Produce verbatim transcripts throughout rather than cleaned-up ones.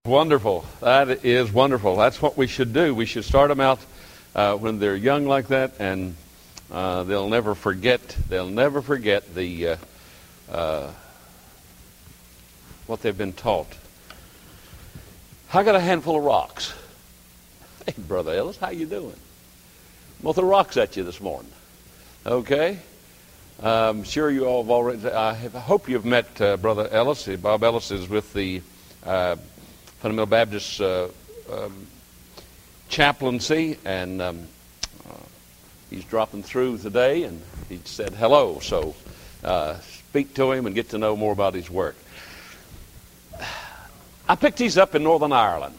Wonderful. That is wonderful. That's what we should do. We should start them out uh, when they're young like that, and uh, they'll never forget. They'll never forget the uh, uh, what they've been taught. I got a handful of rocks. Hey, Brother Ellis, how you doing? Well, the rocks at you this morning. Okay. I'm sure you all have already. I, have, I hope you've met uh, Brother Ellis. Bob Ellis is with the Uh, Fundamental Baptist uh, um, chaplaincy, and um, uh, he's dropping through today, and he said hello, so uh, speak to him and get to know more about his work. I picked these up in Northern Ireland.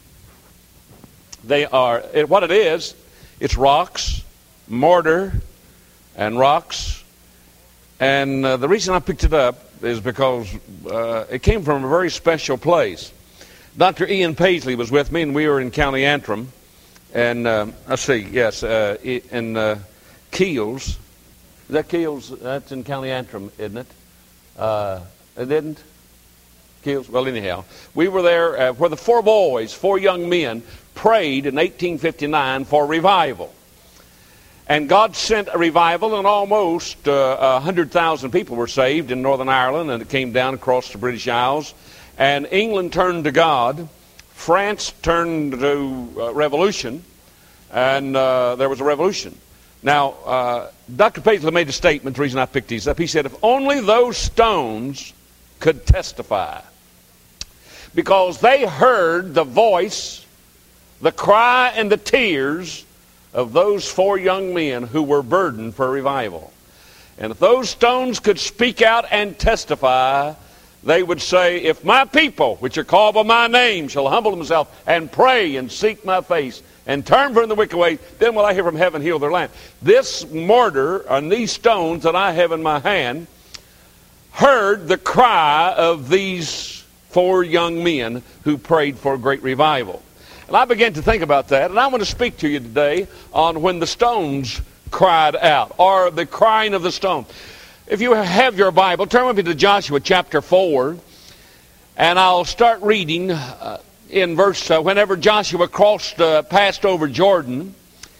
They are, it, what it is, it's rocks, mortar, and rocks, and uh, the reason I picked it up is because uh, it came from a very special place. Doctor Ian Paisley was with me, and we were in County Antrim, and uh, let's see, yes, uh, in uh, Keels. Is that Keels? That's in County Antrim, isn't it? Uh, it didn't? Keels? Well, anyhow, we were there uh, where the four boys, four young men, prayed in eighteen fifty-nine for revival. And God sent a revival, and almost uh, one hundred thousand people were saved in Northern Ireland, and it came down across the British Isles. And England turned to God, France turned to uh, revolution, and uh, there was a revolution. Now, uh, Doctor Paisley made a statement, the reason I picked these up. He said, if only those stones could testify, because they heard the voice, the cry, and the tears of those four young men who were burdened for revival. And if those stones could speak out and testify, they would say, if my people, which are called by my name, shall humble themselves and pray and seek my face and turn from the wicked ways, then will I hear from heaven, heal their land. This mortar and these stones that I have in my hand heard the cry of these four young men who prayed for a great revival. And I began to think about that, and I want to speak to you today on when the stones cried out, or the crying of the stone. If you have your Bible, turn with me to Joshua chapter four, and I'll start reading uh, in verse, uh, whenever Joshua crossed, uh, passed over Jordan,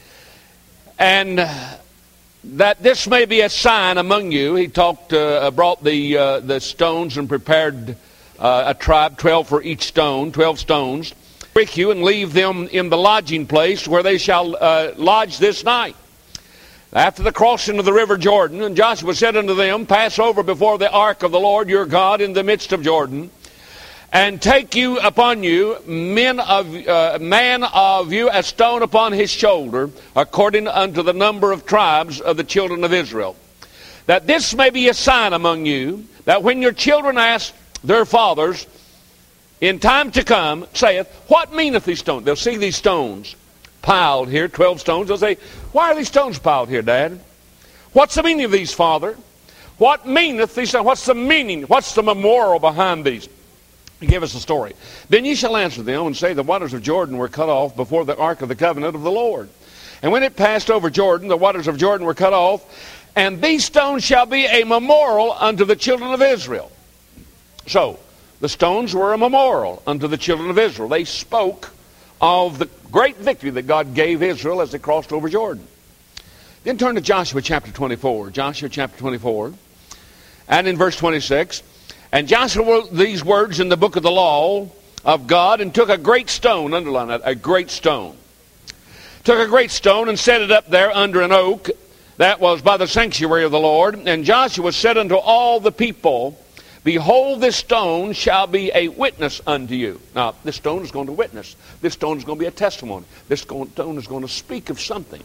and uh, that this may be a sign among you. He talked, uh, brought the uh, the stones and prepared uh, a tribe, twelve for each stone, twelve stones, with you and leave them in the lodging place where they shall uh, lodge this night. After the crossing of the river Jordan, and Joshua said unto them, pass over before the ark of the Lord your God in the midst of Jordan, and take you upon you men of uh, man of you a stone upon his shoulder, according unto the number of tribes of the children of Israel. That this may be a sign among you, that when your children ask their fathers in time to come, saith, what meaneth these stones? They'll see these stones piled here, twelve stones. They'll say, why are these stones piled here, Dad? What's the meaning of these, Father? What meaneth these stones? What's the meaning? What's the memorial behind these? He gave us a story. Then ye shall answer them and say, the waters of Jordan were cut off before the ark of the covenant of the Lord. And when it passed over Jordan, the waters of Jordan were cut off, and these stones shall be a memorial unto the children of Israel. So, the stones were a memorial unto the children of Israel. They spoke of the great victory that God gave Israel as they crossed over Jordan. Then turn to Joshua chapter twenty-four. Joshua chapter twenty-four. And in verse twenty-six, and Joshua wrote these words in the book of the law of God, and took a great stone, underline that, a great stone. Took a great stone and set it up there under an oak that was by the sanctuary of the Lord. And Joshua said unto all the people, behold, this stone shall be a witness unto you. Now, this stone is going to witness. This stone is going to be a testimony. This stone is going to speak of something.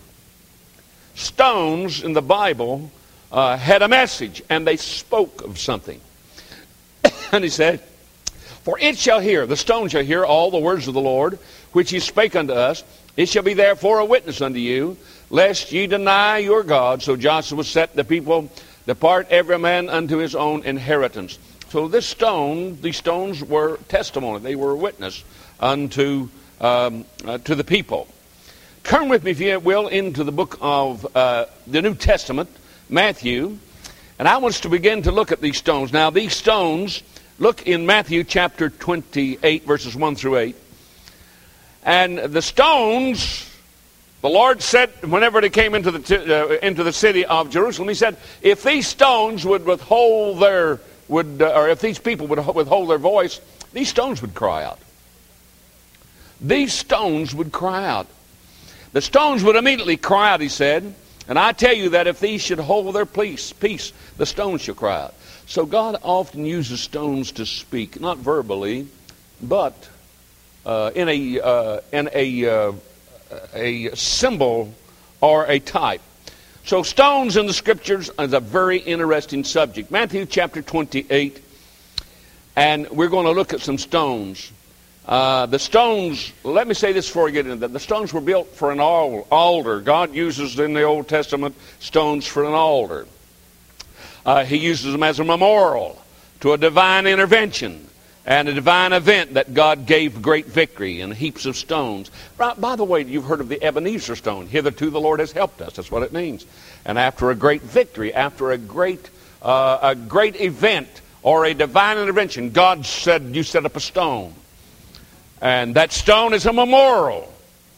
Stones in the Bible uh, had a message, and they spoke of something. And he said, for it shall hear, the stone shall hear all the words of the Lord, which he spake unto us. It shall be therefore a witness unto you, lest ye deny your God. So Joshua set the people, depart every man unto his own inheritance. So this stone, these stones were testimony. They were a witness unto um, uh, to the people. Turn with me, if you will, into the book of uh, the New Testament, Matthew. And I want us to begin to look at these stones. Now, these stones Look in Matthew chapter twenty-eight, verses one through eight. And the stones, the Lord said, whenever they came into the, uh, into the city of Jerusalem, he said, if these stones would withhold their, would, uh, or if these people would withhold their voice, these stones would cry out. These stones would cry out. The stones would immediately cry out, he said. And I tell you that if these should hold their peace, peace, the stones shall cry out. So God often uses stones to speak, not verbally, but uh, in a uh, in a uh, a symbol or a type. So stones in the Scriptures is a very interesting subject. Matthew chapter twenty-eight, and we're going to look at some stones. Uh, the stones, let me say this before I get into that. The stones were built for an altar. God uses in the Old Testament stones for an altar. Uh, he uses them as a memorial to a divine intervention and a divine event that God gave great victory in heaps of stones. By, by the way, you've heard of the Ebenezer stone. Hitherto the Lord has helped us. That's what it means. And after a great victory, after a great, uh, a great event or a divine intervention, God said, you set up a stone. And that stone is a memorial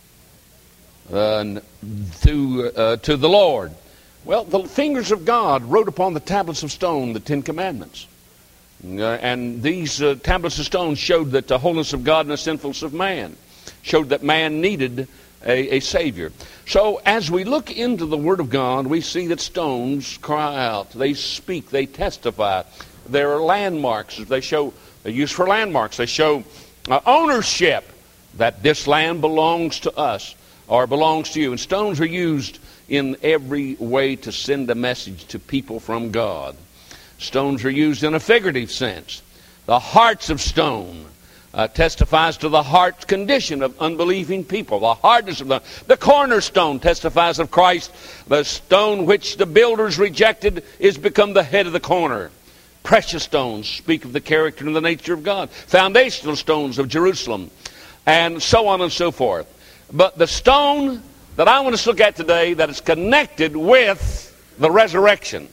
uh, to, uh, to the Lord. Well, the fingers of God wrote upon the tablets of stone the Ten Commandments. Uh, and these uh, tablets of stone showed that the wholeness of God and the sinfulness of man. Showed that man needed a, a Savior. So as we look into the Word of God, we see that stones cry out. They speak. They testify. There are landmarks. They show, they're used for landmarks. They show Uh, ownership, that this land belongs to us or belongs to you. And stones are used in every way to send a message to people from God. Stones are used in a figurative sense. The hearts of stone uh, testifies to the heart condition of unbelieving people. The hardness of the, the cornerstone testifies of Christ. The stone which the builders rejected is become the head of the corner. Precious stones speak of the character and the nature of God. Foundational stones of Jerusalem. And so on and so forth. But the stone that I want us to look at today that is connected with the resurrection.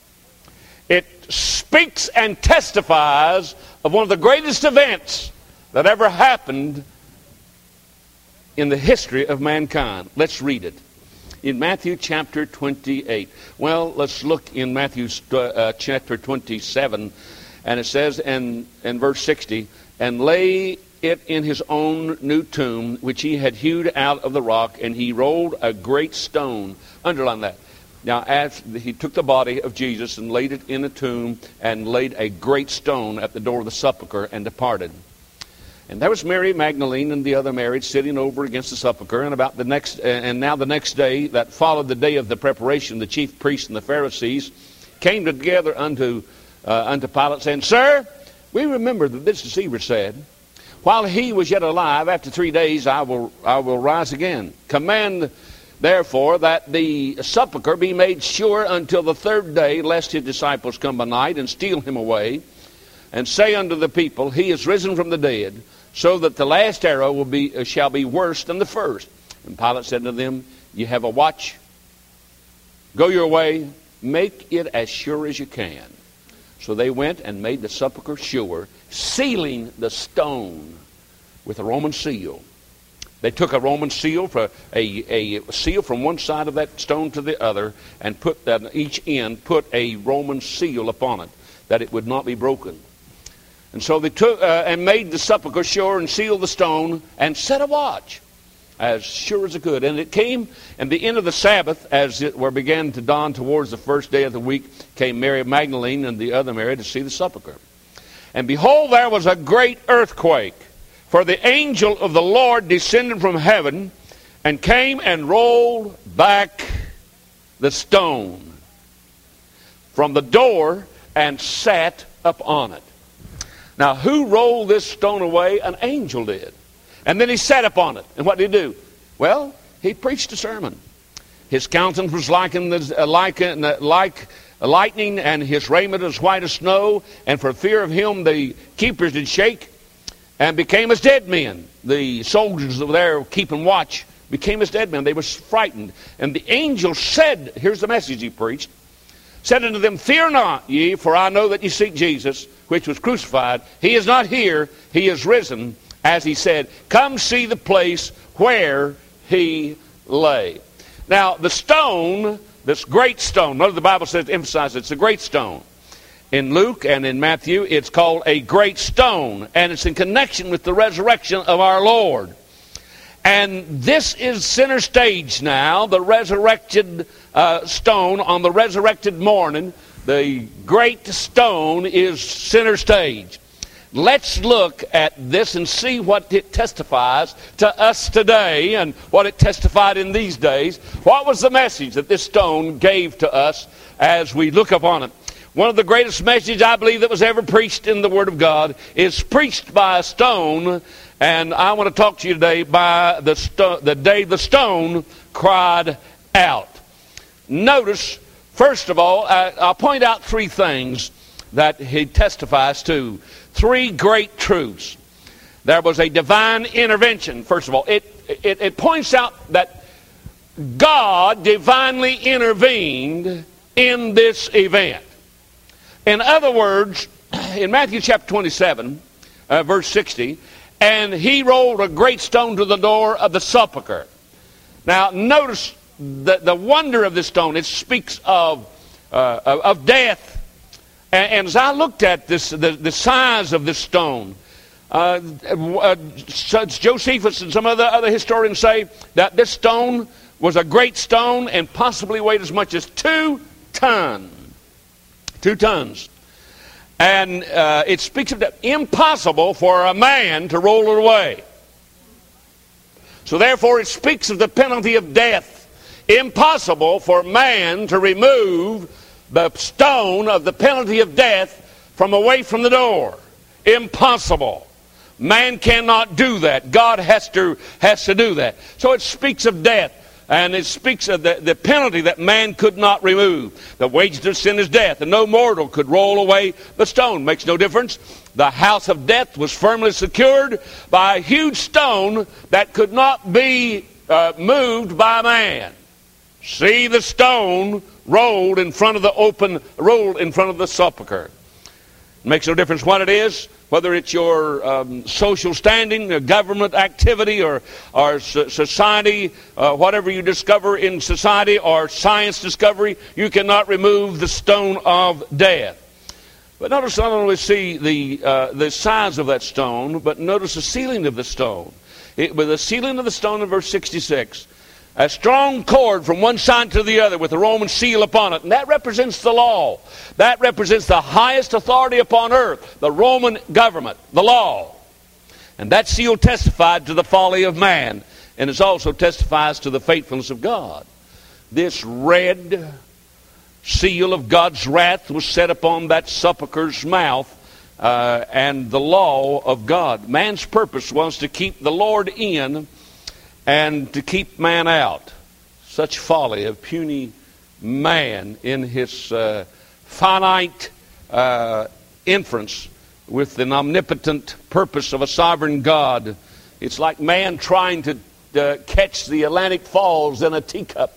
It speaks and testifies of one of the greatest events that ever happened in the history of mankind. Let's read it. In Matthew chapter twenty-eight. Well, let's look in Matthew uh, chapter twenty-seven. And it says in, in verse sixty, and lay it in his own new tomb, which he had hewed out of the rock, and he rolled a great stone. Underline that. Now, as he took the body of Jesus and laid it in a tomb, and laid a great stone at the door of the sepulchre, and departed. And there was Mary Magdalene and the other Mary sitting over against the sepulchre. And about the next, and now the next day that followed the day of the preparation, the chief priests and the Pharisees came together unto uh, unto Pilate, saying, Sir, we remember that this deceiver said, while he was yet alive, after three days I will I will rise again. Command therefore that the sepulchre be made sure until the third day, lest his disciples come by night and steal him away, and say unto the people, He is risen from the dead, so that the last arrow will be uh, shall be worse than the first. And Pilate said to them, You have a watch. Go your way. Make it as sure as you can. So they went and made the sepulchre sure, sealing the stone with a Roman seal. They took a Roman seal, for a, a seal from one side of that stone to the other, and put that each end put a Roman seal upon it, that it would not be broken. And so they took uh, and made the sepulchre sure, and sealed the stone, and set a watch, as sure as it could. And it came, and the end of the Sabbath, as it were began to dawn towards the first day of the week, came Mary Magdalene and the other Mary to see the sepulchre. And behold, there was a great earthquake, for the angel of the Lord descended from heaven, and came and rolled back the stone from the door, and sat upon it. Now, who rolled this stone away? An angel did. And then he sat upon it. And what did he do? Well, he preached a sermon. His countenance was like, in the, uh, like, uh, like lightning, and his raiment as white as snow. And for fear of him, the keepers did shake, and became as dead men. The soldiers that were there keeping watch became as dead men. They were frightened. And the angel said, here's the message he preached, said unto them, Fear not ye, for I know that ye seek Jesus, which was crucified. He is not here, he is risen, as he said. Come see the place where he lay. Now, the stone, this great stone, notice the Bible says, emphasize it's a great stone. In Luke and in Matthew, it's called a great stone, and it's in connection with the resurrection of our Lord. And this is center stage now, the resurrected uh, stone on the resurrected morning. The great stone is center stage. Let's look at this and see what it testifies to us today and what it testified in these days. What was the message that this stone gave to us as we look upon it? One of the greatest messages I believe that was ever preached in the Word of God is preached by a stone, and I want to talk to you today by the, sto- the day the stone cried out. Notice, first of all, I, I'll point out three things that he testifies to. Three great truths. There was a divine intervention, first of all. It, it, it points out that God divinely intervened in this event. In other words, in Matthew chapter twenty-seven, uh, verse sixty, and he rolled a great stone to the door of the sepulchre. Now, notice the, the wonder of this stone. It speaks of, uh, of, of death. And, and as I looked at this, the, the size of this stone, uh, uh, Josephus and some other, other historians say that this stone was a great stone and possibly weighed as much as two tons. Two tons. And uh, it speaks of that impossible for a man to roll it away. So therefore it speaks of the penalty of death. Impossible for man to remove the stone of the penalty of death from away from the door. Impossible. Man cannot do that. God has to, has to do that. So it speaks of death. And it speaks of the, the penalty that man could not remove. The wages of sin is death, and no mortal could roll away the stone. Makes no difference. The house of death was firmly secured by a huge stone that could not be uh, moved by man. See the stone rolled in front of the open, rolled in front of the sepulchre. Makes no difference what it is, whether it's your um, social standing, uh, government activity, or, or so- society, uh, whatever you discover in society, or science discovery, you cannot remove the stone of death. But notice not only see the, uh, the size of that stone, but notice the sealing of the stone. It, with the sealing of the stone in verse sixty-six, a strong cord from one side to the other with the Roman seal upon it. And that represents the law. That represents the highest authority upon earth, the Roman government, the law. And that seal testified to the folly of man, and it also testifies to the faithfulness of God. This red seal of God's wrath was set upon that sepulchre's mouth, uh, and the law of God. Man's purpose was to keep the Lord in and to keep man out. Such folly of puny man in his uh, finite uh, inference with an omnipotent purpose of a sovereign God. It's like man trying to uh, catch the Atlantic Falls in a teacup.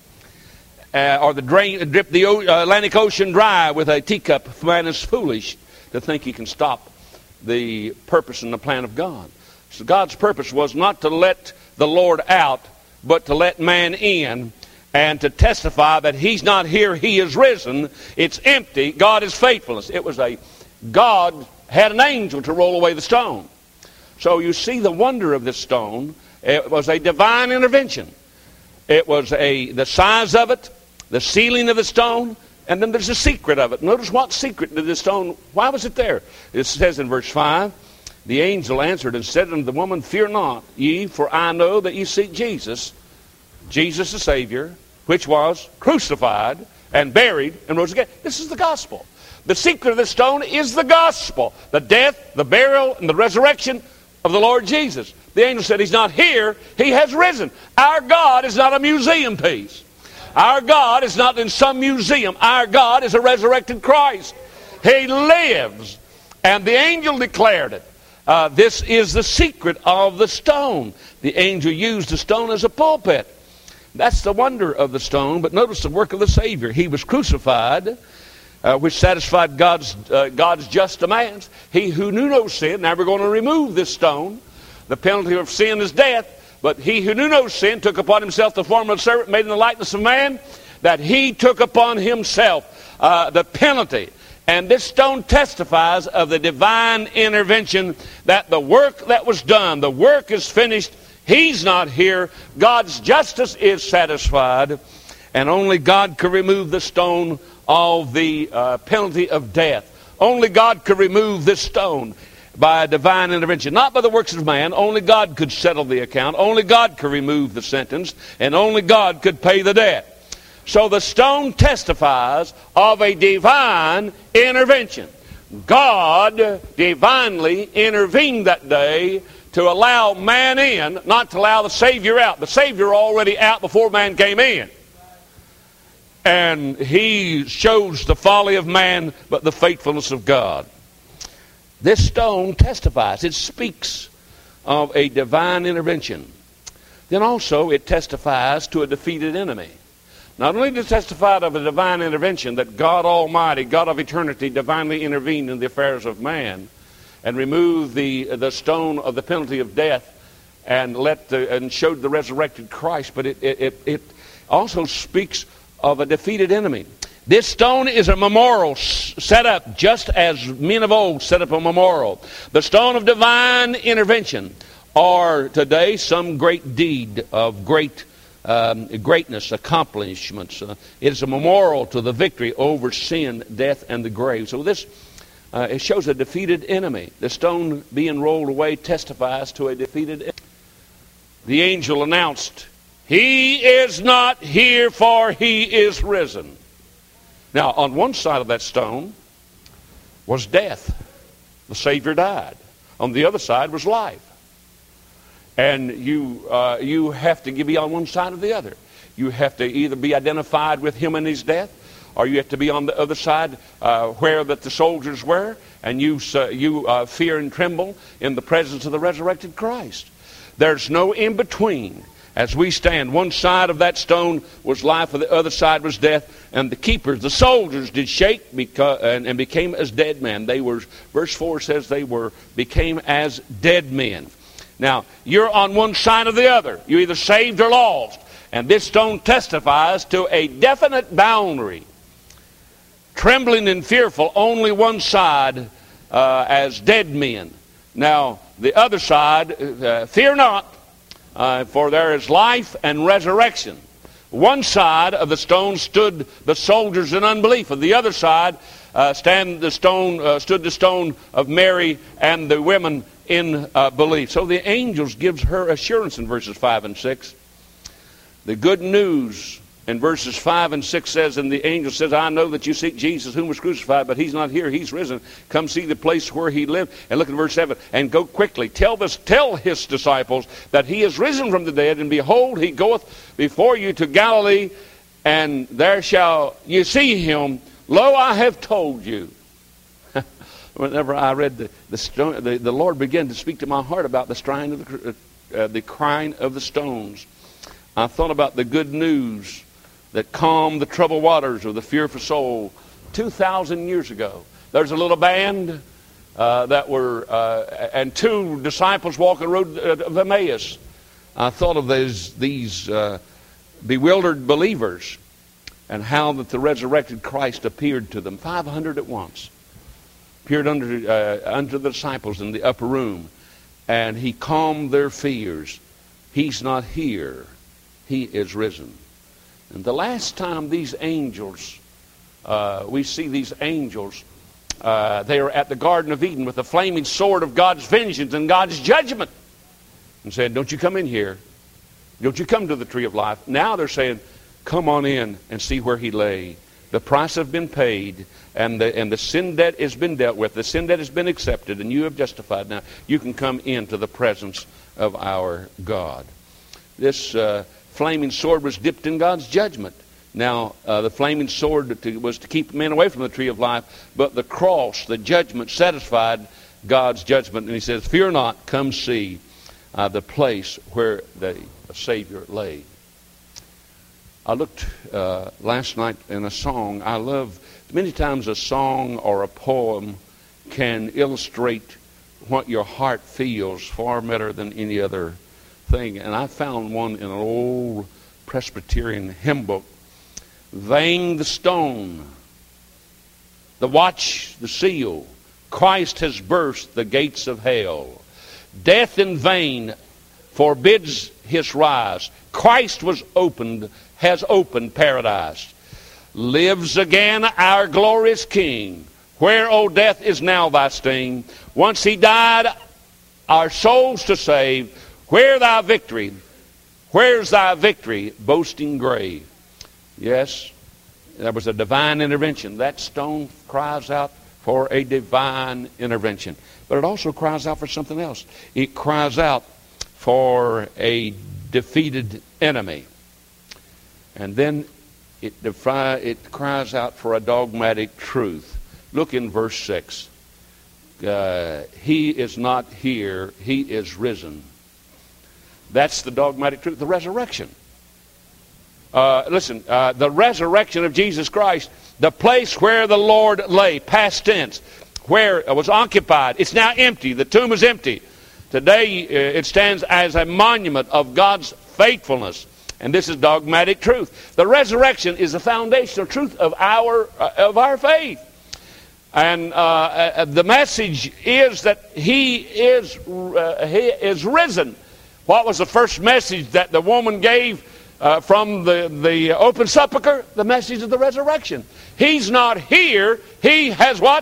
Uh, or the drain, drip the o- Atlantic Ocean dry with a teacup. Man is foolish to think he can stop the purpose and the plan of God. So God's purpose was not to let the Lord out, but to let man in and to testify that he's not here, he is risen. It's empty. God is faithfulness. It was a, God had an angel to roll away the stone. So you see the wonder of this stone. It was a divine intervention. It was a the size of it, the sealing of the stone, and then there's a secret of it. Notice what secret did the stone, why was it there? It says in verse five, the angel answered and said unto the woman, Fear not ye, for I know that ye seek Jesus, Jesus the Savior, which was crucified and buried and rose again. This is the gospel. The secret of this stone is the gospel. The death, the burial, and the resurrection of the Lord Jesus. The angel said, He's not here, He has risen. Our God is not a museum piece. Our God is not in some museum. Our God is a resurrected Christ. He lives. And the angel declared it. Uh, this is the secret of the stone. The angel used the stone as a pulpit. That's the wonder of the stone. But notice the work of the Savior. He was crucified, uh, which satisfied God's, uh, God's just demands. He who knew no sin, now we're going to remove this stone. The penalty of sin is death. But he who knew no sin took upon himself the form of a servant, made in the likeness of man, that he took upon himself uh, the penalty. And this stone testifies of the divine intervention, that the work that was done, the work is finished. He's not here. God's justice is satisfied. And only God could remove the stone of the uh, penalty of death. Only God could remove this stone by a divine intervention, not by the works of man. Only God could settle the account. Only God could remove the sentence, and only God could pay the debt. So the stone testifies of a divine intervention. God divinely intervened that day to allow man in, not to allow the Savior out. The Savior already out before man came in. And he shows the folly of man, but the faithfulness of God. This stone testifies. It speaks of a divine intervention. Then also it testifies to a defeated enemy. Not only does it testify of a divine intervention, that God Almighty, God of eternity, divinely intervened in the affairs of man and removed the, the stone of the penalty of death and let the, and showed the resurrected Christ, but it, it, it also speaks of a defeated enemy. This stone is a memorial set up just as men of old set up a memorial. The stone of divine intervention, or today some great deed of great um, greatness, accomplishments. Uh, it is a memorial to the victory over sin, death, and the grave. So this uh, it shows a defeated enemy. The stone being rolled away testifies to a defeated enemy. The angel announced, "He is not here, for he is risen." Now, on one side of that stone was death. The Savior died. On the other side was life. And you uh, you have to be on one side or the other. You have to either be identified with him and his death, or you have to be on the other side uh, where that the soldiers were, and you, uh, you uh, fear and tremble in the presence of the resurrected Christ. There's no in-between. As we stand, one side of that stone was life, and the other side was death. And the keepers, the soldiers, did shake because, and, and became as dead men. They were, verse four says, they were became as dead men. Now, you're on one side or the other. You're either saved or lost. And this stone testifies to a definite boundary. Trembling and fearful, only one side uh, as dead men. Now, the other side, uh, fear not. Uh, for there is life and resurrection. One side of the stone stood the soldiers in unbelief. On the other side uh, stand the stone, uh, stood the stone of Mary and the women in uh, belief. So the angels gives her assurance in verses five and six. The good news in verses five and six says, and the angel says, "I know that you seek Jesus whom was crucified, but he's not here, he's risen. Come see the place where he lived." And look at verse seven. "And go quickly, tell this, tell his disciples that he is risen from the dead, and behold, he goeth before you to Galilee, and there shall you see him. Lo, I have told you." Whenever I read the the, stone, the the Lord began to speak to my heart about the crying of the, uh, the crying of the stones. I thought about the good news that calmed the troubled waters of the fearful soul two thousand years ago. There's a little band uh, that were, uh, and two disciples walking the road of Emmaus. I thought of these, these uh, bewildered believers and how that the resurrected Christ appeared to them, five hundred at once. Appeared under, uh, unto the disciples in the upper room, and he calmed their fears. He's not here. He is risen. And the last time these angels, uh, we see these angels, uh, they are at the Garden of Eden with the flaming sword of God's vengeance and God's judgment. And said, "Don't you come in here. Don't you come to the tree of life." Now they're saying, "Come on in and see where he lay. The price has been paid, and the, and the sin debt has been dealt with. The sin debt has been accepted, and you have justified. Now you can come into the presence of our God." This uh, flaming sword was dipped in God's judgment. Now, uh, the flaming sword to, was to keep men away from the tree of life, but the cross, the judgment, satisfied God's judgment. And he says, "Fear not, come see uh, the place where the Savior lay." I looked uh, last night in a song. I love, many times a song or a poem can illustrate what your heart feels far better than any other thing. And I found one in an old Presbyterian hymn book. Vain the stone, the watch, the seal, Christ has burst the gates of hell. Death in vain forbids his rise. Christ was opened, has opened paradise. Lives again our glorious King. Where, O death, is now thy sting? Once he died our souls to save. Where thy victory? Where's thy victory, boasting grave? Yes, there was a divine intervention. That stone cries out for a divine intervention. But it also cries out for something else. It cries out for a defeated enemy. And then it, defi- it cries out for a dogmatic truth. Look in verse six. Uh, he is not here. He is risen. That's the dogmatic truth. The resurrection. Uh, listen, uh, the resurrection of Jesus Christ, the place where the Lord lay, past tense, where it was occupied, it's now empty. The tomb is empty. Today uh, it stands as a monument of God's faithfulness. And this is dogmatic truth. The resurrection is the foundational truth of our uh, of our faith. And uh, uh, the message is that he is uh, he is risen. What was the first message that the woman gave uh, from the, the open sepulcher? The message of the resurrection. He's not here. He has what?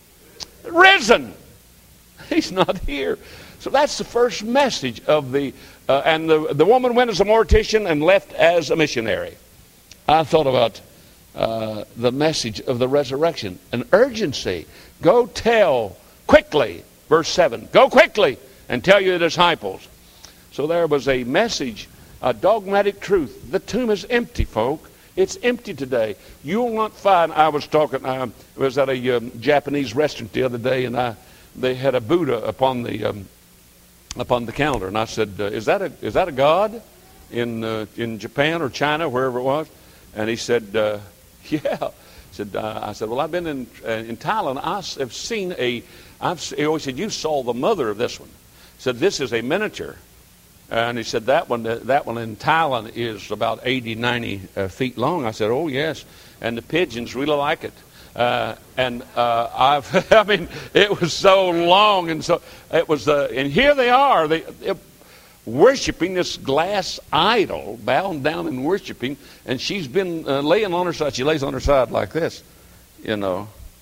Risen. He's not here. So that's the first message of the... Uh, and the, the woman went as a mortician and left as a missionary. I thought about uh, the message of the resurrection. An urgency. Go tell quickly. Verse seven. Go quickly and tell your disciples. So there was a message, a dogmatic truth. The tomb is empty, folk. It's empty today. You'll not find... I was talking... I was at a um, Japanese restaurant the other day, and I they had a Buddha upon the... Um, upon the counter, and I said, uh, is that a is that a god in uh, in Japan or China, wherever it was? And he said, uh, yeah. Said uh, I said, well, I've been in uh, in Thailand. I have seen a. I've he always said, you saw the mother of this one. He said, this is a miniature, and he said that one that one in Thailand is about eighty, ninety uh, feet long. I said, oh yes, and the pigeons really like it. Uh, and uh, I've, I mean, it was so long, and so it was. Uh, and here they are, they, they worshiping this glass idol, bowing down and worshiping. And she's been uh, laying on her side. She lays on her side like this, you know.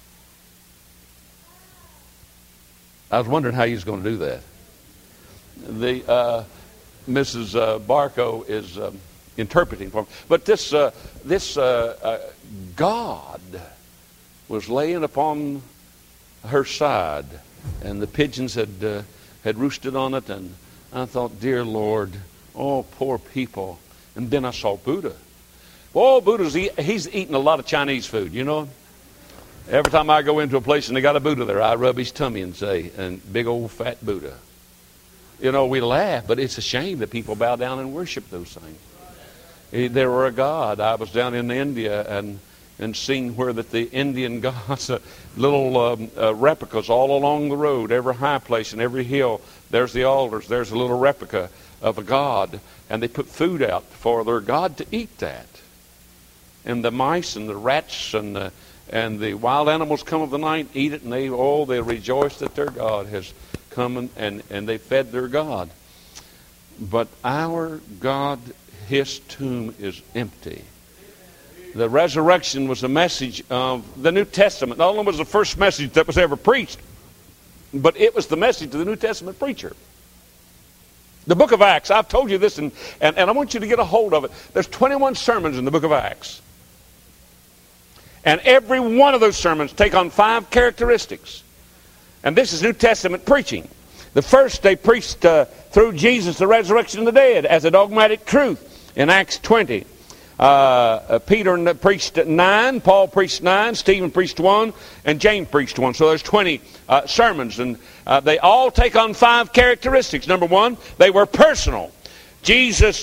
I was wondering how he was going to do that. The uh, Missus Uh, Barco is um, interpreting for him, but this uh, this uh, uh, God was laying upon her side, and the pigeons had uh, had roosted on it, and I thought, dear Lord, oh, poor people. And then I saw Buddha. Oh, Buddha's eat, he's eating a lot of Chinese food, you know. Every time I go into a place and they got a Buddha there, I rub his tummy and say, and big old fat Buddha. You know, we laugh, but it's a shame that people bow down and worship those things. They were a god. I was down in India and and seen where that the Indian gods, uh, little um, uh, replicas all along the road, every high place and every hill, there's the altars, there's a little replica of a god, and they put food out for their god to eat that. And the mice and the rats and the, and the wild animals come of the night, eat it, and they, oh, they rejoice that their God has come, and, and, and they fed their God. But our God, his tomb is empty. The resurrection was a message of the New Testament. Not only was the first message that was ever preached, but it was the message of the New Testament preacher. The book of Acts, I've told you this, and, and, and I want you to get a hold of it. There's twenty-one sermons in the book of Acts. And every one of those sermons take on five characteristics. And this is New Testament preaching. The first, they preached uh, through Jesus, the resurrection of the dead, as a dogmatic truth in Acts twenty. Uh, Peter preached nine, Paul preached nine, Stephen preached one, and James preached one. So there's twenty uh, sermons, and uh, they all take on five characteristics. Number one, they were personal. Jesus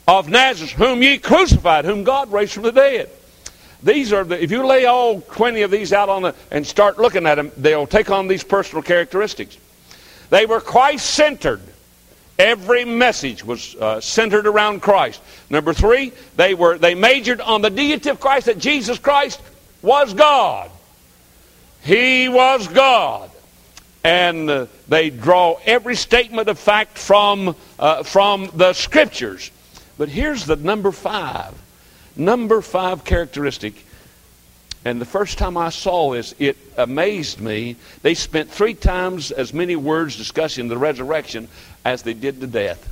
of Nazareth, whom ye crucified, whom God raised from the dead. These are the, if you lay all twenty of these out on the, and start looking at them, they'll take on these personal characteristics. They were Christ-centered. Every message was uh, centered around Christ. Number three, they were they majored on the deity of Christ, that Jesus Christ was God. He was God. And uh, they draw every statement of fact from, uh, from the Scriptures. But here's the number five. Number five characteristic. And the first time I saw this, it amazed me. They spent three times as many words discussing the resurrection as they did the death.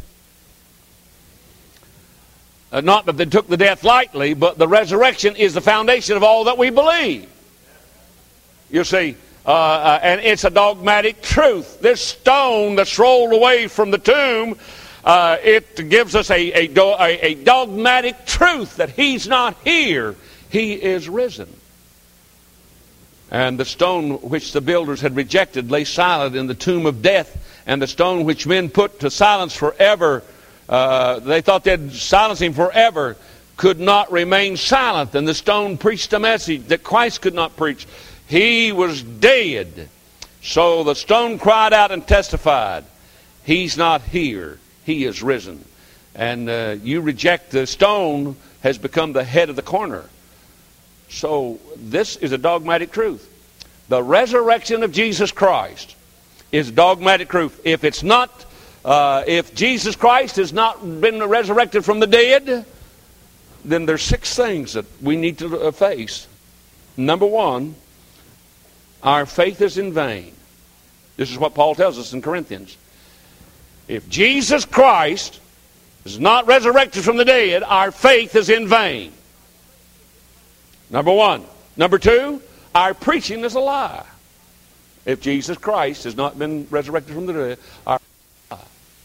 Uh, not that they took the death lightly, but the resurrection is the foundation of all that we believe. You see, uh, uh, and it's a dogmatic truth. This stone that's rolled away from the tomb, uh, it gives us a, a, do, a, a dogmatic truth that He's not here. He is risen. And the stone which the builders had rejected lay silent in the tomb of death, and the stone which men put to silence forever, uh, they thought they'd silence him forever, could not remain silent. And the stone preached a message that Christ could not preach. He was dead. So the stone cried out and testified, He's not here. He is risen. And uh, you reject the stone has become the head of the corner. So this is a dogmatic truth. The resurrection of Jesus Christ is dogmatic truth. If it's not, uh, if Jesus Christ has not been resurrected from the dead, then there's six things that we need to face. Number one, our faith is in vain. This is what Paul tells us in Corinthians. If Jesus Christ is not resurrected from the dead, our faith is in vain. Number one. Number two, our preaching is a lie. If Jesus Christ has not been resurrected from the dead, our lie.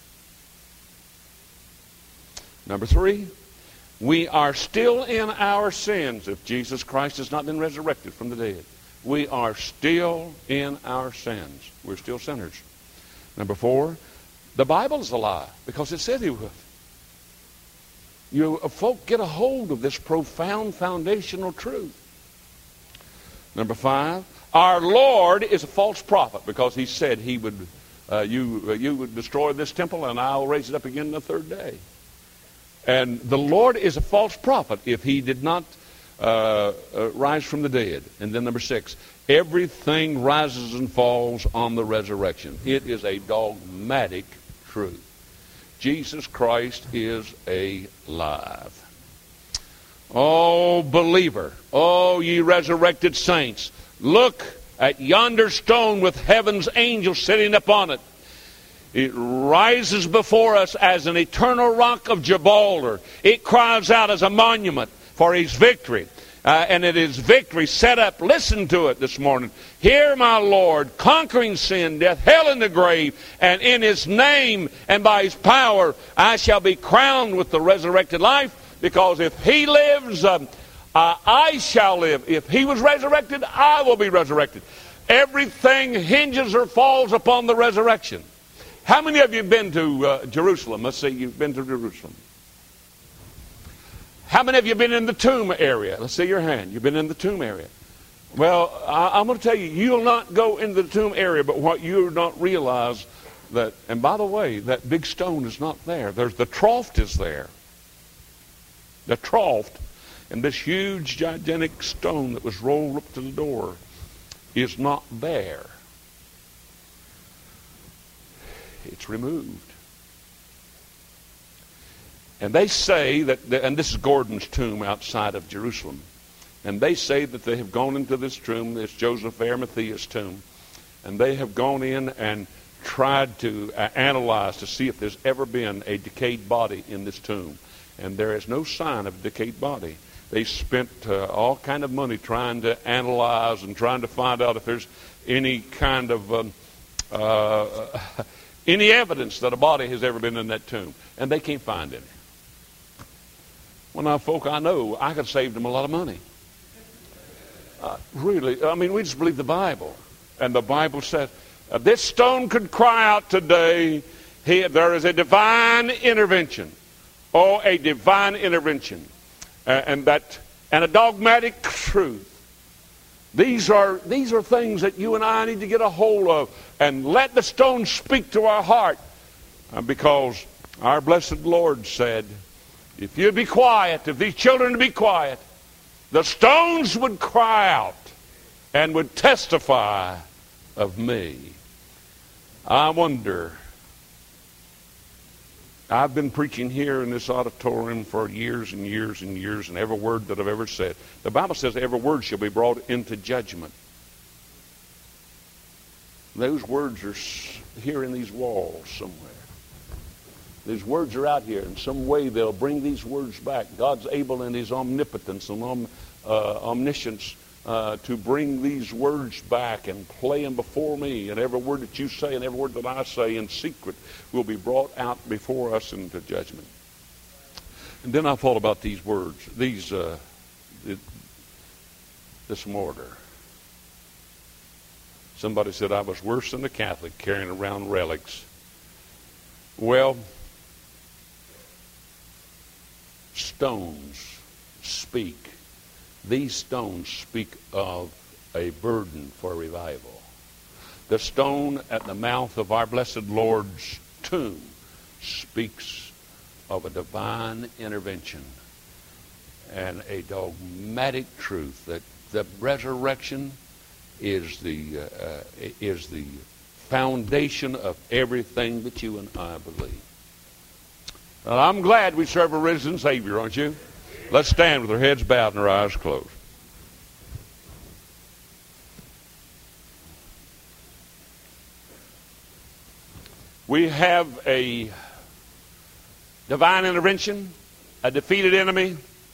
Number three, we are still in our sins if Jesus Christ has not been resurrected from the dead. We are still in our sins. We're still sinners. Number four, the Bible is a lie because it said He would. You folk get a hold of this profound foundational truth. Number five, our Lord is a false prophet because He said He would, uh, you, uh, you would destroy this temple and I'll raise it up again the third day. And the Lord is a false prophet if He did not uh, uh, rise from the dead. And then number six, everything rises and falls on the resurrection. It is a dogmatic truth. Jesus Christ is alive. Oh, believer, oh, ye resurrected saints, look at yonder stone with heaven's angels sitting upon it. It rises before us as an eternal rock of Gibraltar. It cries out as a monument for His victory. Uh, and it is victory set up. Listen to it this morning. Hear my Lord, conquering sin, death, hell, and the grave. And in His name and by His power, I shall be crowned with the resurrected life. Because if He lives, um, uh, I shall live. If He was resurrected, I will be resurrected. Everything hinges or falls upon the resurrection. How many of you have been to uh, Jerusalem? Let's see, you've been to Jerusalem. How many of you have been in the tomb area? Let's see your hand. You've been in the tomb area. Well, I, I'm going to tell you, you'll not go into the tomb area, but what you'll not realize that, and by the way, that big stone is not there. There's the trough is there. The trough, and this huge, gigantic stone that was rolled up to the door is not there. It's removed. And they say that, and this is Gordon's tomb outside of Jerusalem, and they say that they have gone into this tomb, this Joseph Arimathea's tomb, and they have gone in and tried to uh, analyze to see if there's ever been a decayed body in this tomb. And there is no sign of a decayed body. They spent uh, all kind of money trying to analyze and trying to find out if there's any kind of um, uh, any evidence that a body has ever been in that tomb. And they can't find any. Well, now, folk, I know I could have saved them a lot of money. Uh, really, I mean, we just believe the Bible. And the Bible says, uh, this stone could cry out today, he, there is a divine intervention. Oh, a divine intervention. Uh, and that and a dogmatic truth. These are these are things that you and I need to get a hold of and let the stones speak to our heart. Uh, because our blessed Lord said, if you'd be quiet, if these children would be quiet, the stones would cry out and would testify of me. I wonder, I've been preaching here in this auditorium for years and years and years, and every word that I've ever said, the Bible says every word shall be brought into judgment. Those words are here in these walls somewhere. These words are out here. In some way they'll bring these words back. God's able in his omnipotence and om, uh, omniscience uh, to bring these words back and play them before me. And every word that you say and every word that I say in secret will be brought out before us into judgment. And then I thought about these words, these, uh, this mortar. Somebody said I was worse than a Catholic carrying around relics. Well, stones speak. These stones speak of a burden for revival. The stone at the mouth of our blessed Lord's tomb speaks of a divine intervention and a dogmatic truth that the resurrection is the uh, is the foundation of everything that you and I believe. Well, I'm glad we serve a risen Savior, aren't you? Let's stand with our heads bowed and our eyes closed. We have a divine intervention, a defeated enemy,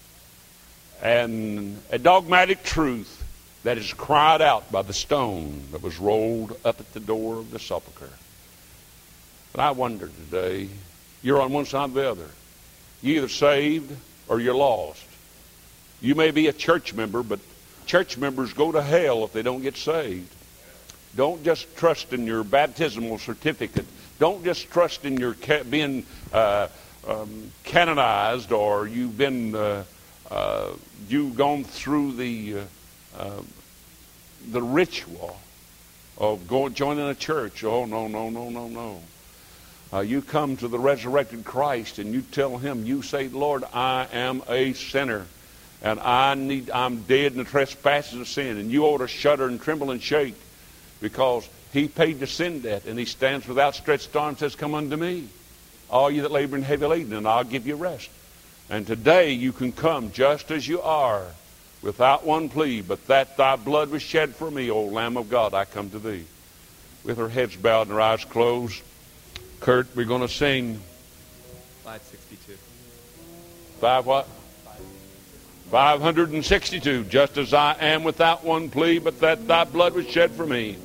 and a dogmatic truth that is cried out by the stone that was rolled up at the door of the sepulchre. But I wonder today, you're on one side or the other. You're either saved or you're lost. You may be a church member, but church members go to hell if they don't get saved. Don't just trust in your baptismal certificate. Don't just trust in your ca- being uh, um, canonized, or you've been uh, uh, you've gone through the uh, uh, the ritual of going joining a church. Oh no no no no no! Uh, you come to the resurrected Christ and you tell him, you say, Lord, I am a sinner, and I need I'm dead in the trespasses of sin, and you ought to shudder and tremble and shake, because he paid the sin debt, and he stands with outstretched arms and says, come unto me, all you that labor and heavy laden, and I'll give you rest. And today you can come just as you are, without one plea, but that thy blood was shed for me, O Lamb of God, I come to thee. With our heads bowed and our eyes closed, Kurt, we're going to sing five sixty-two. Five what? five hundred sixty-two. Just as I am without one plea, but that thy blood was shed for me.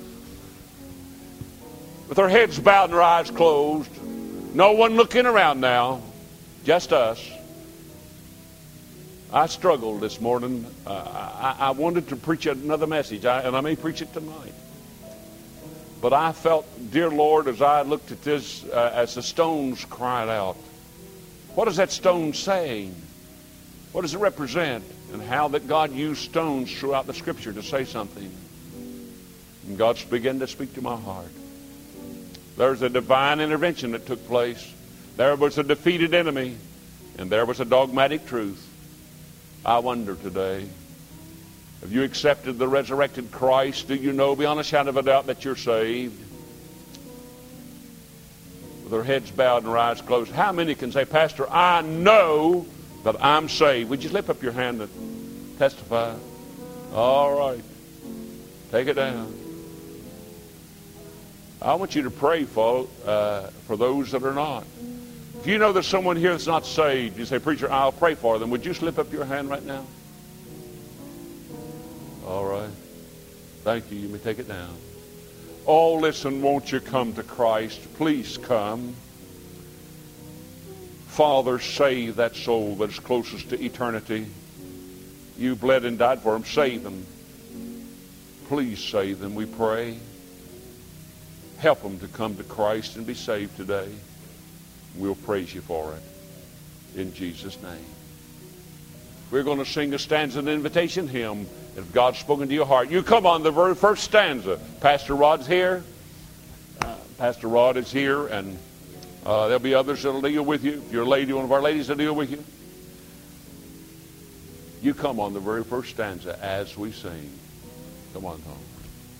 With our heads bowed and our eyes closed, no one looking around now, just us. I struggled this morning. Uh, I, I wanted to preach another message, I, and I may preach it tonight. But I felt, dear Lord, as I looked at this, uh, as the stones cried out, what is that stone saying? What does it represent? And how that God used stones throughout the Scripture to say something. And God began to speak to my heart. There's a divine intervention that took place. There was a defeated enemy, and there was a dogmatic truth. I wonder today, have you accepted the resurrected Christ? Do you know beyond a shadow of a doubt that you're saved? With our heads bowed and our eyes closed, how many can say, Pastor, I know that I'm saved? Would you lift up your hand and testify? All right. Take it down. I want you to pray for, uh, for those that are not. If you know there's someone here that's not saved, you say, Preacher, I'll pray for them. Would you slip up your hand right now? All right. Thank you. You may take it down. Oh, listen, won't you come to Christ? Please come. Father, save that soul that is closest to eternity. You bled and died for them. Save them. Please save them, we pray. Help them to come to Christ and be saved today. We'll praise you for it. in Jesus' name. We're going to sing a stanza, an invitation hymn. If God's spoken to your heart, you come on the very first stanza. Pastor Rod's here. Uh, Pastor Rod is here, and uh, there'll be others that'll deal with you. If you're a lady, one of our ladies will deal with you. You come on the very first stanza as we sing. Come on, Tom.